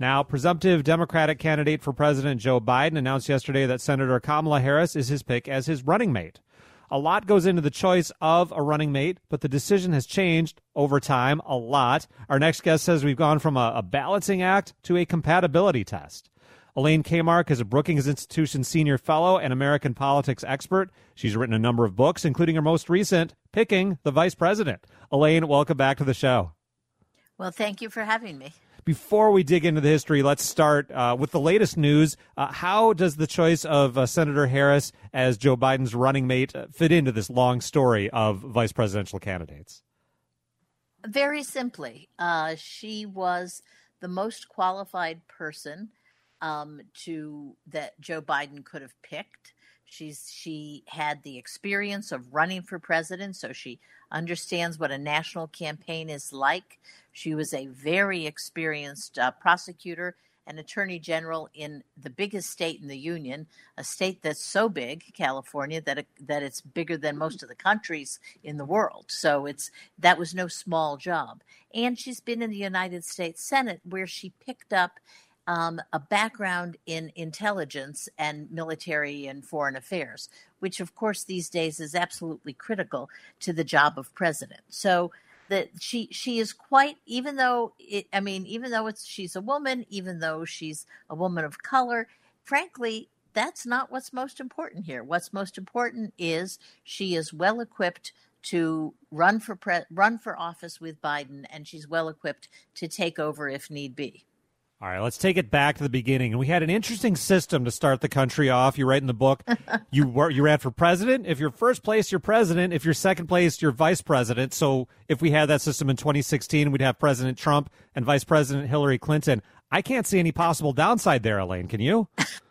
Now, presumptive Democratic candidate for President Joe Biden announced yesterday that Senator Kamala Harris is his pick as his running mate. A lot goes into the choice of a running mate, but the decision has changed over time a lot. Our next guest says we've gone from a balancing act to a compatibility test. Elaine Kamarck is a Brookings Institution senior fellow and American politics expert. She's written a number of books, including her most recent, Picking the Vice President. Elaine, welcome back to the show. Well, thank you for having me. Before we dig into the history, let's start with the latest news. How does the choice of Senator Harris as Joe Biden's running mate fit into this long story of vice presidential candidates? Very simply, she was the most qualified person that Joe Biden could have picked. She had the experience of running for president, so she understands what a national campaign is like. She was a very experienced prosecutor and attorney general in the biggest state in the union, a state that's so big, California, that it's bigger than most of the countries in the world. So that was no small job. And she's been in the United States Senate, where she picked up a background in intelligence and military and foreign affairs, which, of course, these days is absolutely critical to the job of president. So that she is quite, even though she's a woman, even though she's a woman of color, frankly, that's not what's most important here. What's most important is she is well equipped to run for office with Biden, and she's well equipped to take over if need be. All right, let's take it back to the beginning. And we had an interesting system to start the country off. You write in the book, you ran for president. If you're first place, you're president. If you're second place, you're vice president. So if we had that system in 2016, we'd have President Trump and Vice President Hillary Clinton. I can't see any possible downside there, Elaine. Can you?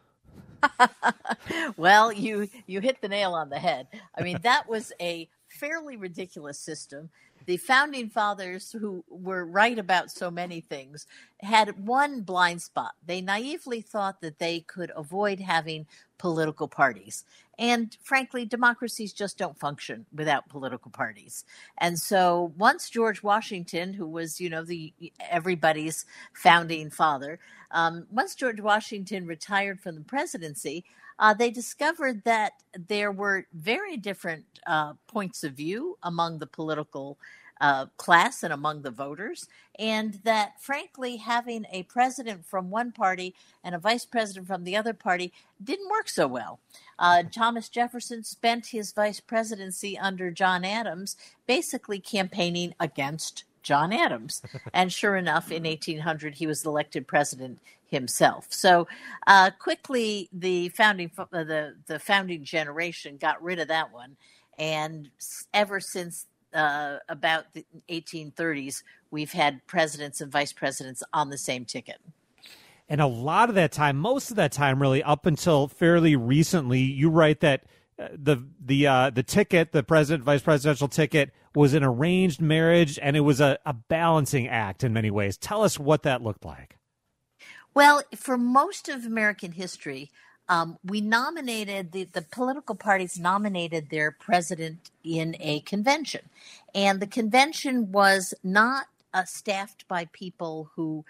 Well, you hit the nail on the head. I mean, that was a fairly ridiculous system. The founding fathers, who were right about so many things, had one blind spot. They naively thought that they could avoid having political parties. And frankly, democracies just don't function without political parties. And so once George Washington, who was, everybody's founding father, once George Washington retired from the presidency, they discovered that there were very different points of view among the political class and among the voters, and that, frankly, having a president from one party and a vice president from the other party didn't work so well. Thomas Jefferson spent his vice presidency under John Adams basically campaigning against John Adams. And sure enough, in 1800, he was elected president himself. So quickly, the founding generation got rid of that one. And ever since about the 1830s, we've had presidents and vice presidents on the same ticket. And a lot of that time, most of that time, really, up until fairly recently, you write that the ticket, the president vice presidential ticket, was an arranged marriage, and it was a balancing act in many ways. Tell us what that looked like. Well, for most of American history, we nominated, the political parties nominated their president in a convention. And the convention was not staffed by people who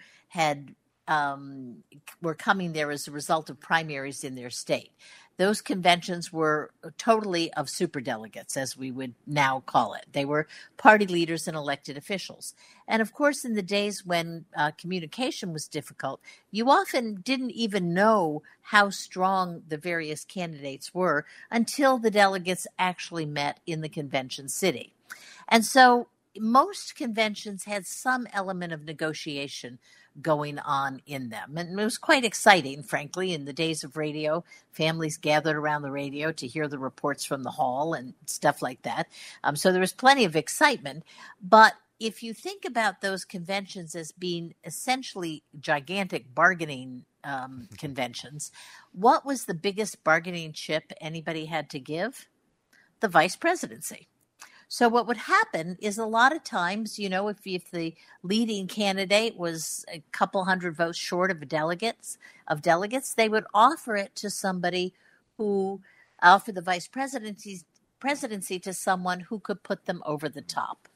were coming there as a result of primaries in their state. Those conventions were totally of superdelegates, as we would now call it. They were party leaders and elected officials. And of course, in the days when communication was difficult, you often didn't even know how strong the various candidates were until the delegates actually met in the convention city. And so most conventions had some element of negotiation going on in them. And it was quite exciting, frankly, in the days of radio. Families gathered around the radio to hear the reports from the hall and stuff like that. So there was plenty of excitement. But if you think about those conventions as being essentially gigantic bargaining conventions, what was the biggest bargaining chip anybody had to give? The vice presidency. So what would happen is a lot of times, if the leading candidate was a couple hundred votes short of delegates, they would offer it to somebody who offered the vice presidency to someone who could put them over the top.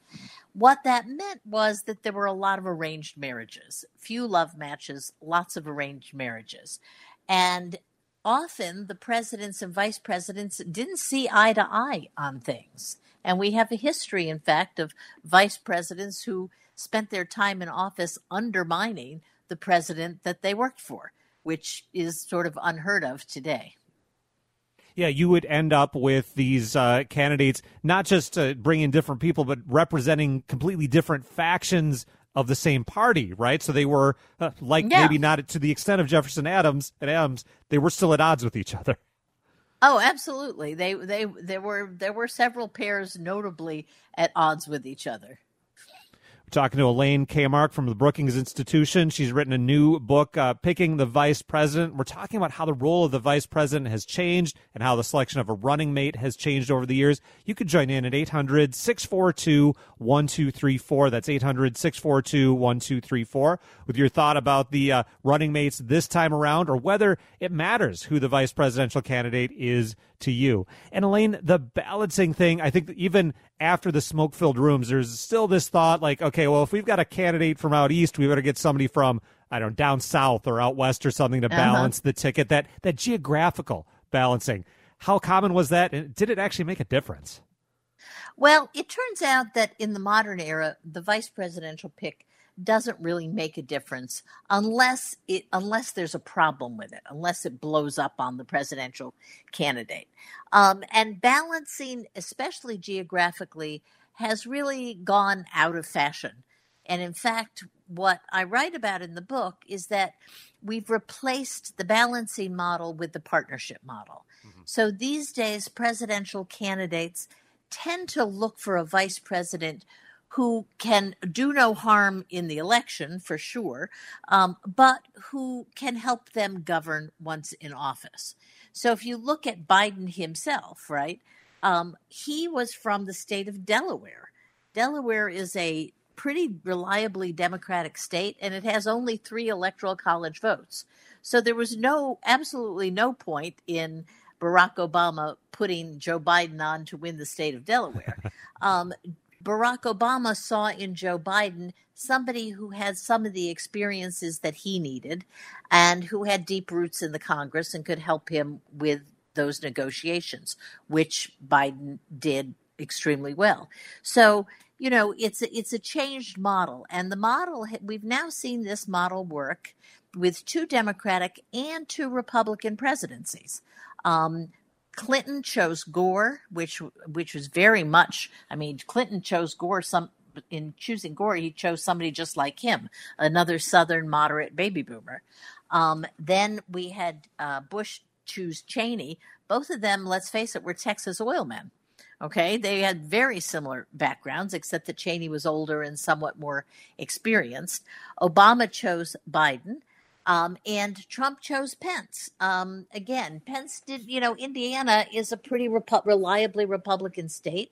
What that meant was that there were a lot of arranged marriages, few love matches, lots of arranged marriages. And often the presidents and vice presidents didn't see eye to eye on things. And we have a history, in fact, of vice presidents who spent their time in office undermining the president that they worked for, which is sort of unheard of today. Yeah, you would end up with these candidates not just bringing different people, but representing completely different factions of the same party, right? So they were maybe not to the extent of Jefferson Adams and Adams, they were still at odds with each other. Oh, absolutely. There were several pairs notably at odds with each other. We're talking to Elaine Kamarck from the Brookings Institution. She's written a new book, Picking the Vice President. We're talking about how the role of the vice president has changed and how the selection of a running mate has changed over the years. You could join in at 800-642-1234. That's 800-642-1234 with your thought about the running mates this time around, or whether it matters who the vice presidential candidate is to you. And Elaine, the balancing thing, I think that even after the smoke-filled rooms, there's still this thought like, okay, well, if we've got a candidate from out east, we better get somebody from, I don't know, down south or out west or something to balance the ticket, that geographical balancing. How common was that? And did it actually make a difference? Well, it turns out that in the modern era, the vice presidential pick doesn't really make a difference unless there's a problem with it, unless it blows up on the presidential candidate. And balancing, especially geographically, has really gone out of fashion. And in fact, what I write about in the book is that we've replaced the balancing model with the partnership model. Mm-hmm. So these days, presidential candidates tend to look for a vice president who can do no harm in the election, for sure, but who can help them govern once in office. So if you look at Biden himself, right, he was from the state of Delaware. Delaware is a pretty reliably Democratic state, and it has only 3 electoral college votes. So there was absolutely no point in Barack Obama putting Joe Biden on to win the state of Delaware. Barack Obama saw in Joe Biden somebody who had some of the experiences that he needed and who had deep roots in the Congress and could help him with those negotiations, which Biden did extremely well. So, you know, it's a changed model. And the model, we've now seen this model work with 2 Democratic and 2 Republican presidencies. Clinton chose Gore, which was very much, I mean, Clinton chose Gore. In choosing Gore, he chose somebody just like him, another Southern moderate baby boomer. Then we had Bush choose Cheney. Both of them, let's face it, were Texas oil men. Okay, they had very similar backgrounds, except that Cheney was older and somewhat more experienced. Obama chose Biden. And Trump chose Pence. Again, Pence did, Indiana is a pretty reliably Republican state.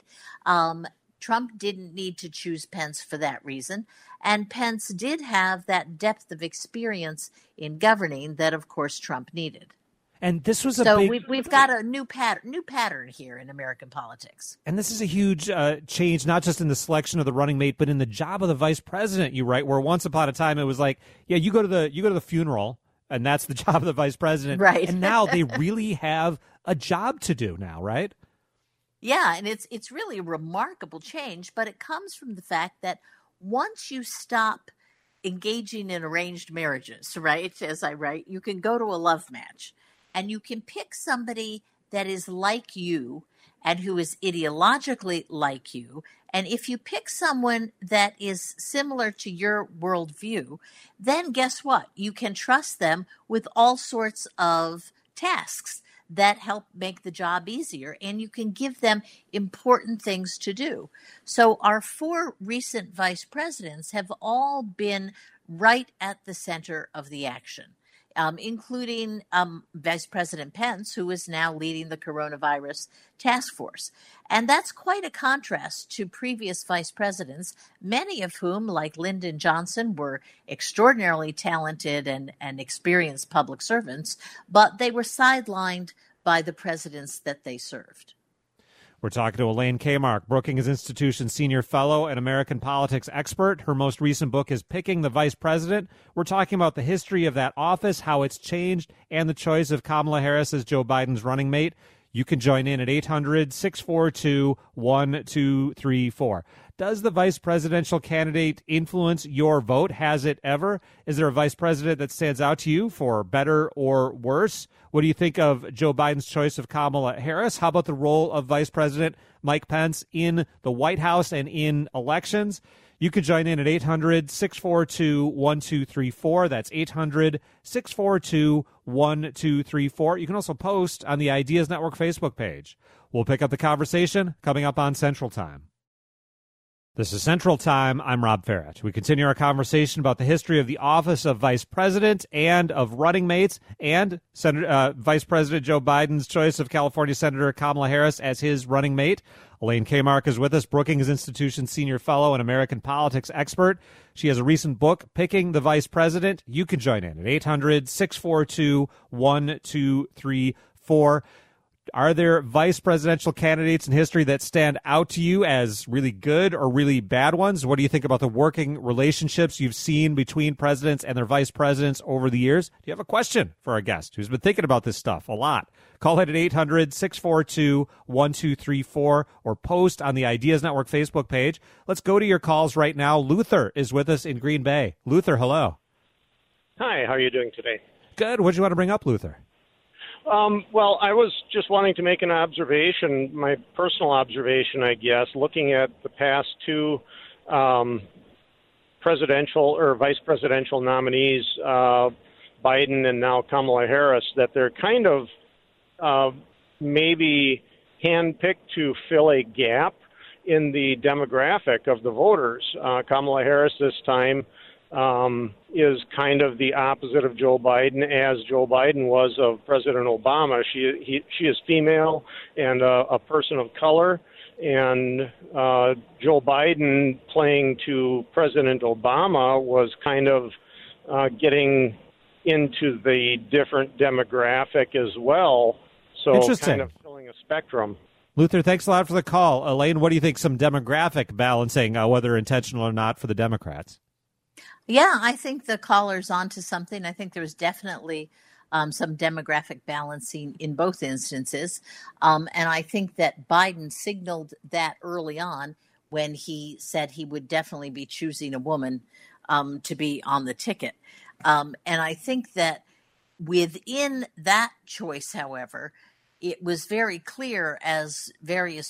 Trump didn't need to choose Pence for that reason. And Pence did have that depth of experience in governing that, of course, Trump needed. And this was we've got a new pattern here in American politics. And this is a huge change, not just in the selection of the running mate, but in the job of the vice president. You write, where once upon a time it was like, yeah, you go to the funeral, and that's the job of the vice president. Right. And now they really have a job to do now, right? Yeah, and it's really a remarkable change, but it comes from the fact that once you stop engaging in arranged marriages, right, as I write, you can go to a love match. And you can pick somebody that is like you and who is ideologically like you. And if you pick someone that is similar to your worldview, then guess what? You can trust them with all sorts of tasks that help make the job easier, and you can give them important things to do. So our 4 recent vice presidents have all been right at the center of the action. Including Vice President Pence, who is now leading the coronavirus task force. And that's quite a contrast to previous vice presidents, many of whom, like Lyndon Johnson, were extraordinarily talented and experienced public servants, but they were sidelined by the presidents that they served. We're talking to Elaine Kamarck, Brookings Institution Senior Fellow and American politics expert. Her most recent book is Picking the Vice President. We're talking about the history of that office, how it's changed, and the choice of Kamala Harris as Joe Biden's running mate. You can join in at 800-642-1234. Does the vice presidential candidate influence your vote? Has it ever? Is there a vice president that stands out to you for better or worse? What do you think of Joe Biden's choice of Kamala Harris? How about the role of Vice President Mike Pence in the White House and in elections? You can join in at 800-642-1234. That's 800-642-1234. You can also post on the Ideas Network Facebook page. We'll pick up the conversation coming up on Central Time. This is Central Time. I'm Rob Farrett. We continue our conversation about the history of the office of Vice President and of running mates and Vice President Joe Biden's choice of California Senator Kamala Harris as his running mate. Elaine Kamarck is with us, Brookings Institution Senior Fellow and American politics expert. She has a recent book, Picking the Vice President. You can join in at 800-642-1234. Are there vice presidential candidates in history that stand out to you as really good or really bad ones? What do you think about the working relationships you've seen between presidents and their vice presidents over the years? Do you have a question for our guest who's been thinking about this stuff a lot? Call it at 800-642-1234 or post on the Ideas Network Facebook page. Let's go to your calls right now. Luther is with us in Green Bay. Luther, hello. Hi, how are you doing today? Good. What do you want to bring up, Luther? Well, I was just wanting to make an observation, my personal observation, I guess, looking at the past two presidential or vice presidential nominees, Biden and now Kamala Harris, that they're kind of maybe handpicked to fill a gap in the demographic of the voters. Kamala Harris this time is kind of the opposite of Joe Biden, as Joe Biden was of President Obama. She is female and a person of color, and Joe Biden playing to President Obama was kind of getting into the different demographic as well. So kind of filling a spectrum. Luther, thanks a lot for the call. Elaine, what do you think some demographic balancing, whether intentional or not, for the Democrats? Yeah, I think the caller's onto something. I think there's definitely some demographic balancing in both instances. And I think that Biden signaled that early on when he said he would definitely be choosing a woman to be on the ticket. And I think that within that choice, however, it was very clear as various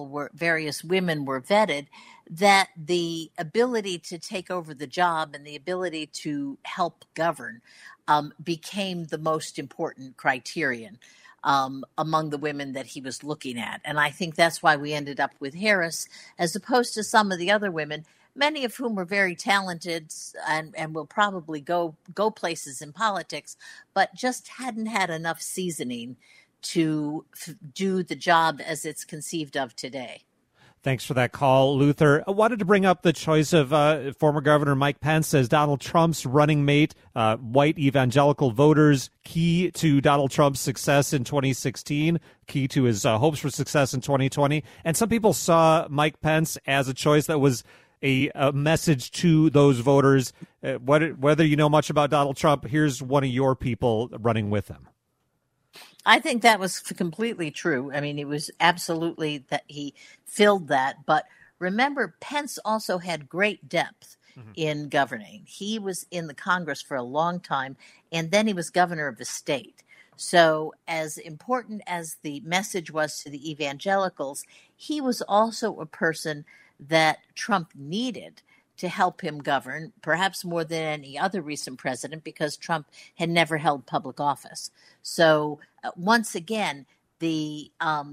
women were vetted that the ability to take over the job and the ability to help govern became the most important criterion among the women that he was looking at. And I think that's why we ended up with Harris as opposed to some of the other women, many of whom were very talented and will probably go places in politics, but just hadn't had enough seasoning to do the job as it's conceived of today. Thanks for that call, Luther. I wanted to bring up the choice of former Governor Mike Pence as Donald Trump's running mate. White evangelical voters, key to Donald Trump's success in 2016, key to his hopes for success in 2020. And some people saw Mike Pence as a choice that was a message to those voters. Whether you know much about Donald Trump, here's one of your people running with him. I think that was completely true. I mean, it was absolutely that he filled that. But remember, Pence also had great depth in governing. He was in the Congress for a long time, and then he was governor of the state. So as important as the message was to the evangelicals, he was also a person that Trump needed to help him govern, perhaps more than any other recent president, because Trump had never held public office. So once again, the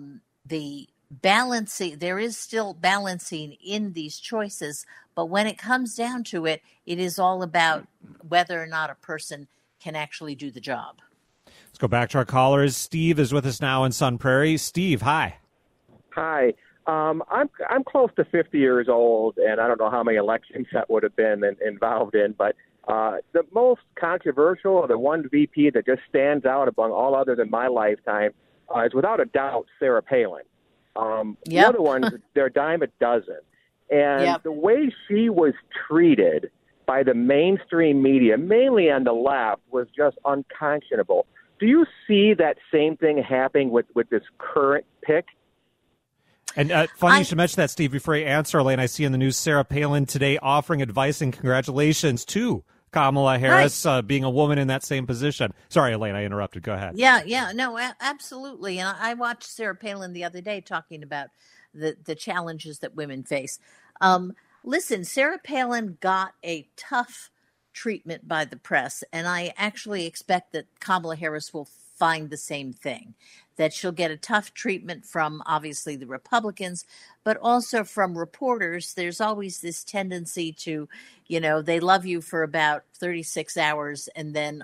balancing, there is still balancing in these choices, but when it comes down to it, it is all about whether or not a person can actually do the job. Let's go back to our callers. Steve is with us now in Sun Prairie. Steve, hi. Hi. I'm close to 50 years old, and I don't know how many elections that would have been involved in, but the most controversial, or the one VP that just stands out among all others in my lifetime, is without a doubt Sarah Palin. Yep. The other ones, they're a dime a dozen. And Yep. the way she was treated by the mainstream media, mainly on the left, was just unconscionable. Do you see that same thing happening with this current pick? And funny you should mention that, Steve, before you answer, Elaine. I see in the news Sarah Palin today offering advice and congratulations to Kamala Harris, being a woman in that same position. Sorry, Elaine, I interrupted. Go ahead. Yeah, no, absolutely. And I watched Sarah Palin the other day talking about the challenges that women face. Listen, Sarah Palin got a tough treatment by the press, and I actually expect that Kamala Harris will find the same thing, that she'll get a tough treatment from obviously the Republicans, but also from reporters. There's always this tendency to, they love you for about 36 hours and then,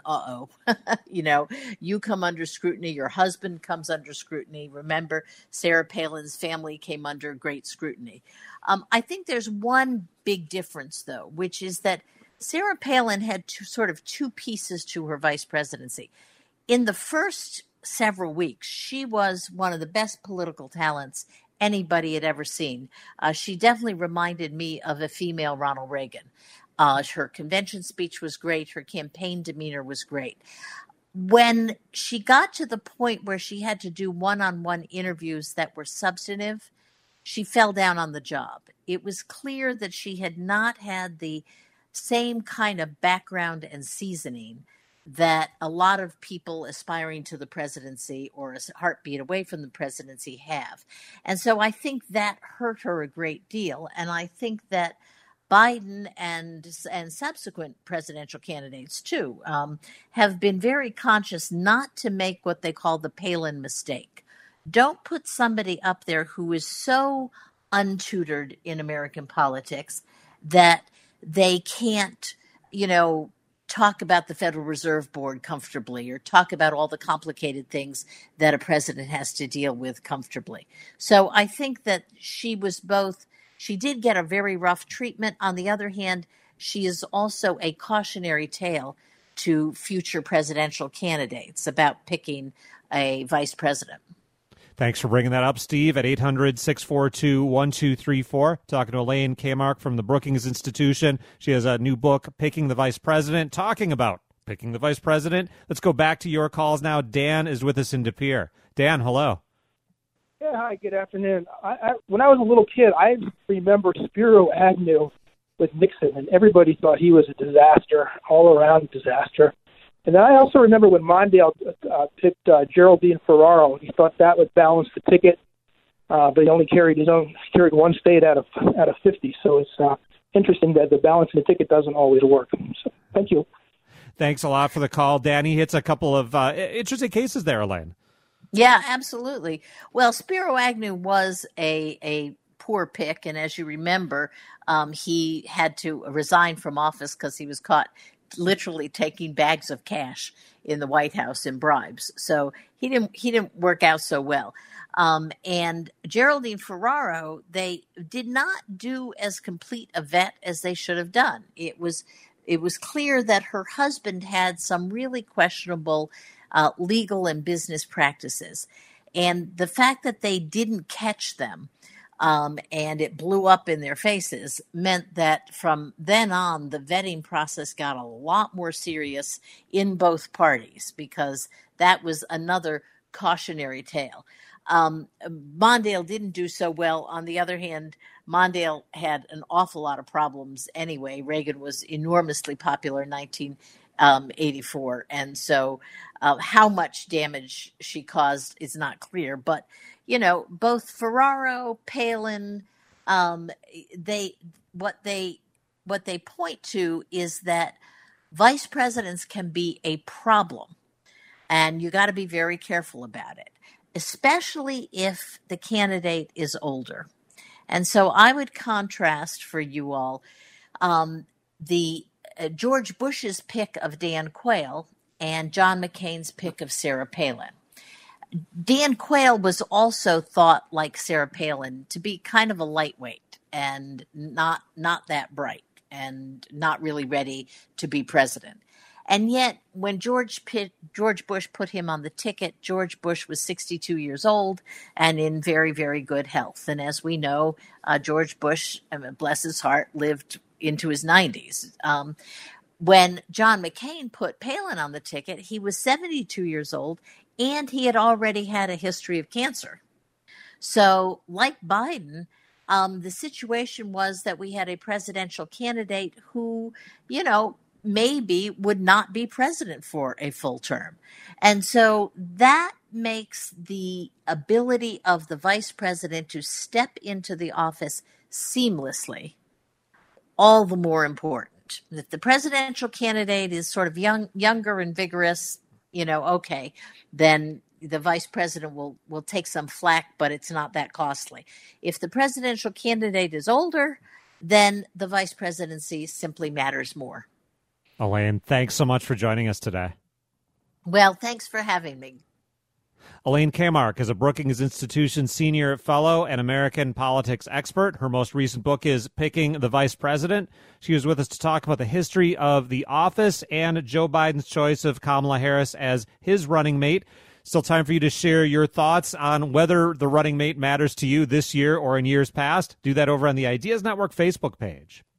you come under scrutiny. Your husband comes under scrutiny. Remember, Sarah Palin's family came under great scrutiny. I think there's one big difference, though, which is that Sarah Palin had two pieces to her vice presidency. In the first several weeks, she was one of the best political talents anybody had ever seen. She definitely reminded me of a female Ronald Reagan. Her convention speech was great. Her campaign demeanor was great. When she got to the point where she had to do one-on-one interviews that were substantive, she fell down on the job. It was clear that she had not had the same kind of background and seasoning that a lot of people aspiring to the presidency or a heartbeat away from the presidency have. And so I think that hurt her a great deal. And I think that Biden and subsequent presidential candidates, too, have been very conscious not to make what they call the Palin mistake. Don't put somebody up there who is so untutored in American politics that they can't, talk about the Federal Reserve Board comfortably or talk about all the complicated things that a president has to deal with comfortably. So I think that she did get a very rough treatment. On the other hand, she is also a cautionary tale to future presidential candidates about picking a vice president. Thanks for bringing that up, Steve, at 800-642-1234. Talking to Elaine Kamarck from the Brookings Institution. She has a new book, Picking the Vice President, talking about picking the vice president. Let's go back to your calls now. Dan is with us in De Pere. Dan, hello. Yeah, hi, good afternoon. When I was a little kid, I remember Spiro Agnew with Nixon, and everybody thought he was a disaster, all-around disaster. And then I also remember when Mondale picked Geraldine Ferraro. He thought that would balance the ticket, but he only carried one state out of 50. So it's interesting that the balance in the ticket doesn't always work. So thank you. Thanks a lot for the call. Danny hits a couple of interesting cases there, Elaine. Yeah, absolutely. Well, Spiro Agnew was a poor pick, and as you remember, he had to resign from office because he was caught literally taking bags of cash in the White House in bribes. So he didn't work out so well. And Geraldine Ferraro, they did not do as complete a vet as they should have done. It was clear that her husband had some really questionable legal and business practices. And the fact that they didn't catch them and it blew up in their faces meant that from then on, the vetting process got a lot more serious in both parties, because that was another cautionary tale. Mondale didn't do so well. On the other hand, Mondale had an awful lot of problems anyway. Reagan was enormously popular in 1984. And so how much damage she caused is not clear. But both Ferraro, Palin, what they point to is that vice presidents can be a problem, and you got to be very careful about it, especially if the candidate is older. And so I would contrast for you all the George Bush's pick of Dan Quayle and John McCain's pick of Sarah Palin. Dan Quayle was also thought, like Sarah Palin, to be kind of a lightweight and not that bright and not really ready to be president. And yet, when George Bush put him on the ticket, George Bush was 62 years old and in very, very good health. And as we know, George Bush, bless his heart, lived into his 90s. When John McCain put Palin on the ticket, he was 72 years old, and he had already had a history of cancer. So, like Biden, the situation was that we had a presidential candidate who, maybe would not be president for a full term. And so that makes the ability of the vice president to step into the office seamlessly all the more important. If the presidential candidate is sort of younger and vigorous, okay, then the vice president will take some flack, but it's not that costly. If the presidential candidate is older, then the vice presidency simply matters more. Elaine, thanks so much for joining us today. Well, thanks for having me. Elaine Kamarck is a Brookings Institution Senior Fellow and American politics expert. Her most recent book is Picking the Vice President. She was with us to talk about the history of the office and Joe Biden's choice of Kamala Harris as his running mate. Still time for you to share your thoughts on whether the running mate matters to you this year or in years past. Do that over on the Ideas Network Facebook page.